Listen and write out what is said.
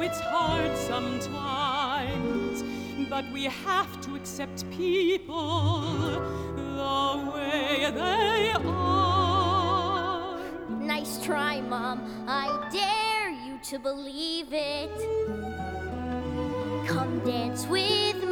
it's hard sometimes, but we have to accept people the way they are. Nice try, Mom. I dare you to believe it. Come dance with